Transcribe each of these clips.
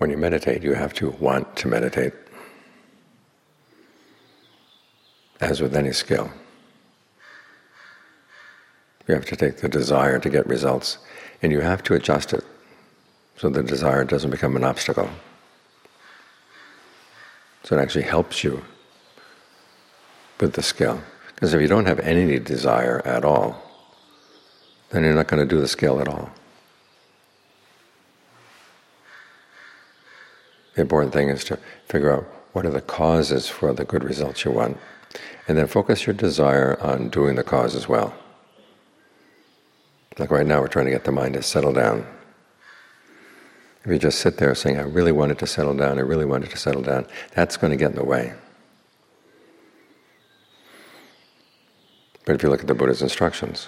when you meditate, you have to want to meditate, as with any skill. You have to take the desire to get results, and you have to adjust it so the desire doesn't become an obstacle. So it actually helps you with the skill. Because if you don't have any desire at all, then you're not going to do the skill at all. The important thing is to figure out what are the causes for the good results you want, and then focus your desire on doing the cause as well. Like right now we're trying to get the mind to settle down. If you just sit there saying, I really want it to settle down, I really want it to settle down, that's going to get in the way. But if you look at the Buddha's instructions,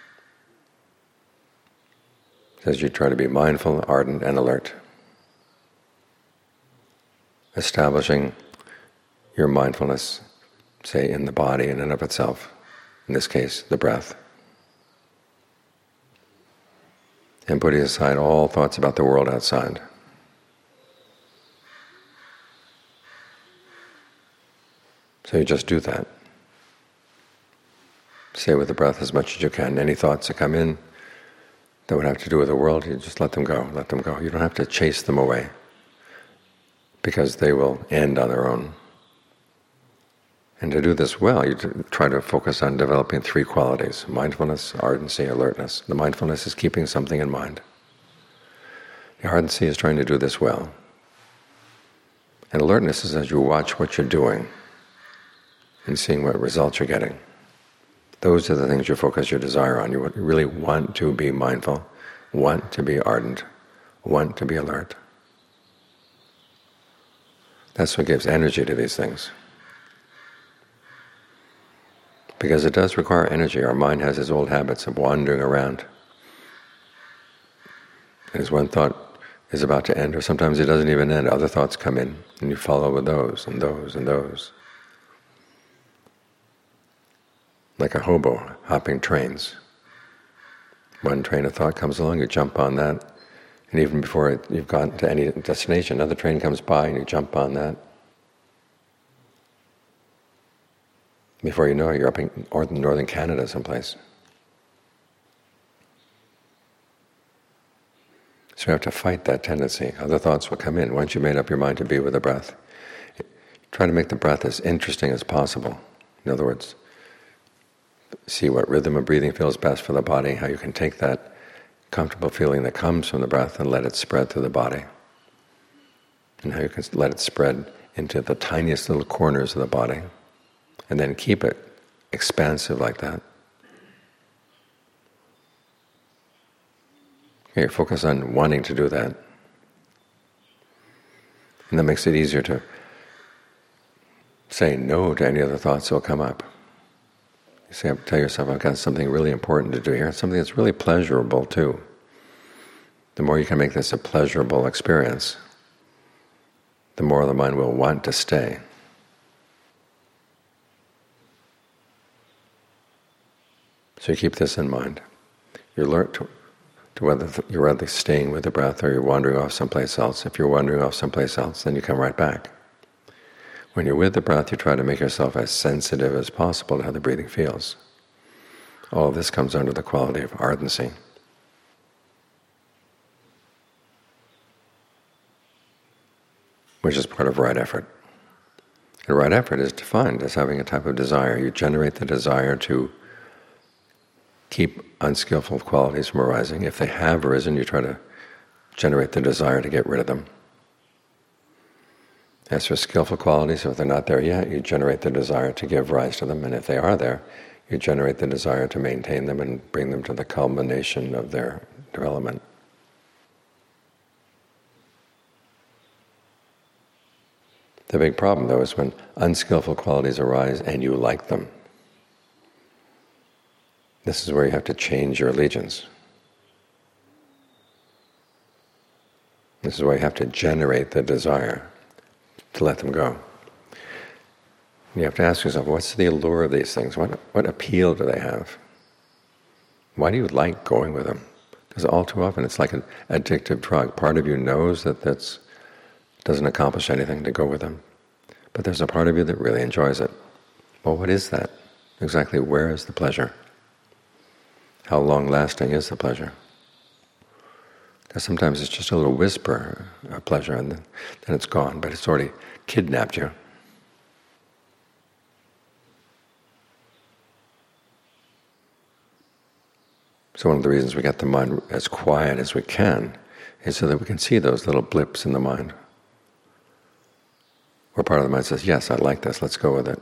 it says you try to be mindful, ardent, and alert. Establishing your mindfulness, say, in the body in and of itself, in this case, the breath. And putting aside all thoughts about the world outside. So you just do that. Stay with the breath as much as you can. Any thoughts that come in that would have to do with the world, you just let them go, let them go. You don't have to chase them away, because they will end on their own. And to do this well, you try to focus on developing three qualities: mindfulness, ardency, alertness. The mindfulness is keeping something in mind. The ardency is trying to do this well. And alertness is as you watch what you're doing and seeing what results you're getting. Those are the things you focus your desire on. You really want to be mindful, want to be ardent, want to be alert. That's what gives energy to these things. Because it does require energy. Our mind has its old habits of wandering around. And as one thought is about to end, or sometimes it doesn't even end, other thoughts come in, and you follow with those, and those, and those. Like a hobo hopping trains. One train of thought comes along, you jump on that, and even before you've gotten to any destination, another train comes by and you jump on that. Before you know it, you're up in northern Canada someplace. So you have to fight that tendency. Other thoughts will come in. Once you've made up your mind to be with the breath, try to make the breath as interesting as possible. In other words, see what rhythm of breathing feels best for the body, how you can take that comfortable feeling that comes from the breath and let it spread through the body, and how you can let it spread into the tiniest little corners of the body, and then keep it expansive like that. Okay, focus on wanting to do that. And that makes it easier to say no to any other thoughts that will come up. You say, tell yourself, I've got something really important to do here, something that's really pleasurable too. The more you can make this a pleasurable experience, the more the mind will want to stay. So you keep this in mind. You're alert to whether you're really staying with the breath or you're wandering off someplace else. If you're wandering off someplace else, then you come right back. When you're with the breath, you try to make yourself as sensitive as possible to how the breathing feels. All of this comes under the quality of ardency. Which is part of right effort. And right effort is defined as having a type of desire. You generate the desire to keep unskillful qualities from arising. If they have arisen, you try to generate the desire to get rid of them. As for skillful qualities, if they're not there yet, you generate the desire to give rise to them, and if they are there, you generate the desire to maintain them and bring them to the culmination of their development. The big problem, though, is when unskillful qualities arise and you like them. This is where you have to change your allegiance. This is where you have to generate the desire to let them go. And you have to ask yourself, what's the allure of these things? What appeal do they have? Why do you like going with them? Because all too often it's like an addictive drug. Part of you knows that that's doesn't accomplish anything to go with them. But there's a part of you that really enjoys it. Well, what is that? Exactly where is the pleasure? How long-lasting is the pleasure? Because sometimes it's just a little whisper of pleasure and then it's gone, but it's already kidnapped you. So one of the reasons we get the mind as quiet as we can is so that we can see those little blips in the mind, where part of the mind says, yes, I like this, let's go with it.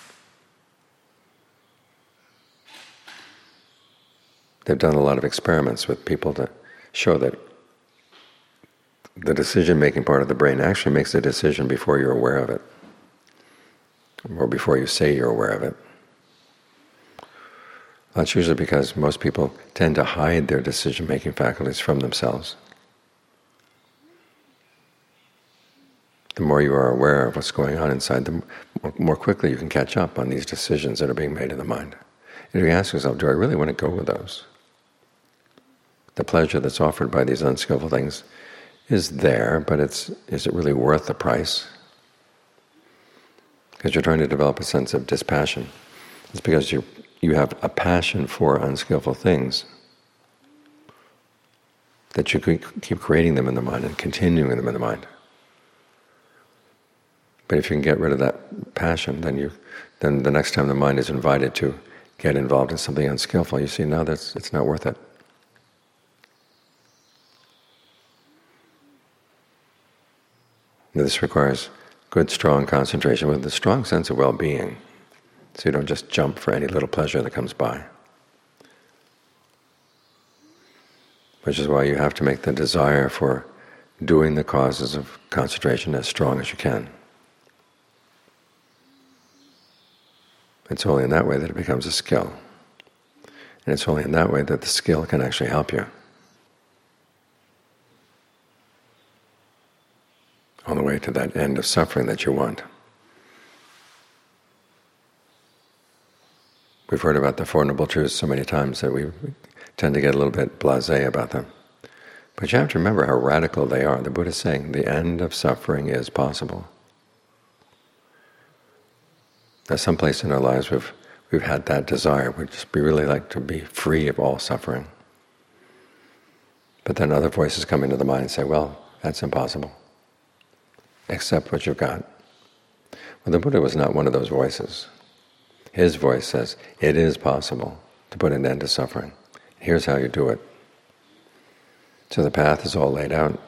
They've done a lot of experiments with people to show that the decision-making part of the brain actually makes a decision before you're aware of it, or before you say you're aware of it. That's usually because most people tend to hide their decision-making faculties from themselves. The more you are aware of what's going on inside, the more quickly you can catch up on these decisions that are being made in the mind. And if you ask yourself, do I really want to go with those? The pleasure that's offered by these unskillful things is there, but is it really worth the price? Because you're trying to develop a sense of dispassion. It's because you have a passion for unskillful things that you can keep creating them in the mind and continuing them in the mind. But if you can get rid of that passion, then the next time the mind is invited to get involved in something unskillful, you see, no, it's not worth it. Now, this requires good, strong concentration with a strong sense of well-being, so you don't just jump for any little pleasure that comes by. Which is why you have to make the desire for doing the causes of concentration as strong as you can. It's only in that way that it becomes a skill. And it's only in that way that the skill can actually help you on the way to that end of suffering that you want. We've heard about the Four Noble Truths so many times that we tend to get a little bit blasé about them. But you have to remember how radical they are. The Buddha is saying the end of suffering is possible. At some place in our lives we've had that desire. We really like to be free of all suffering. But then other voices come into the mind and say, well, that's impossible. Accept what you've got. Well, the Buddha was not one of those voices. His voice says, it is possible to put an end to suffering. Here's how you do it. So the path is all laid out.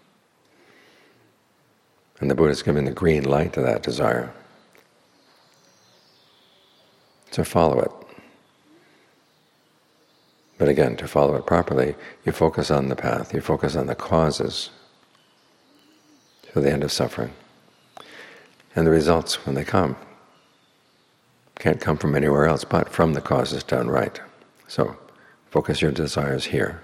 And the Buddha is giving the green light to that desire. So follow it. But again, to follow it properly, you focus on the path, you focus on the causes for the end of suffering. And the results, when they come, can't come from anywhere else but from the causes done right. So focus your desires here.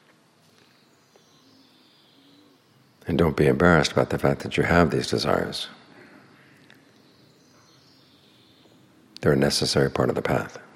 And don't be embarrassed about the fact that you have these desires. They're a necessary part of the path.